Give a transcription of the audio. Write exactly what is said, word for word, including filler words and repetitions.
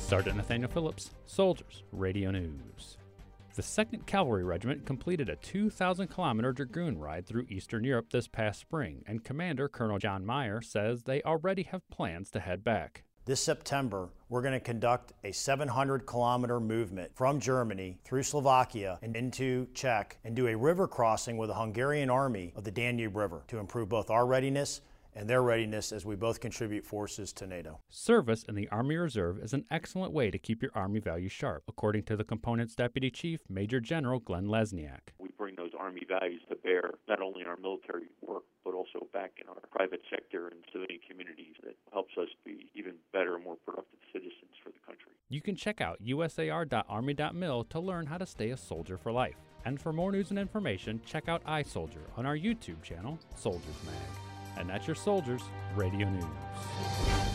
Sergeant Nathaniel Phillips, Soldiers Radio News. The second Cavalry Regiment completed a two thousand kilometer dragoon ride through Eastern Europe this past spring, and Commander Colonel John Meyer says they already have plans to head back. This September, we're going to conduct a seven hundred kilometer movement from Germany through Slovakia and into Czech and do a river crossing with the Hungarian army of the Danube River to improve both our readiness and their readiness as we both contribute forces to NATO. Service in the Army Reserve is an excellent way to keep your Army values sharp, according to the component's Deputy Chief, Major General Glenn Lesniak. We bring those Army values to bear, not only in our military work, but also back in our private sector and civilian communities. That helps us be even better and more productive citizens for the country. You can check out U S A R dot army dot mil to learn how to stay a soldier for life. And for more news and information, check out iSoldier on our YouTube channel, Soldiers Mag. And that's your Soldiers Radio News.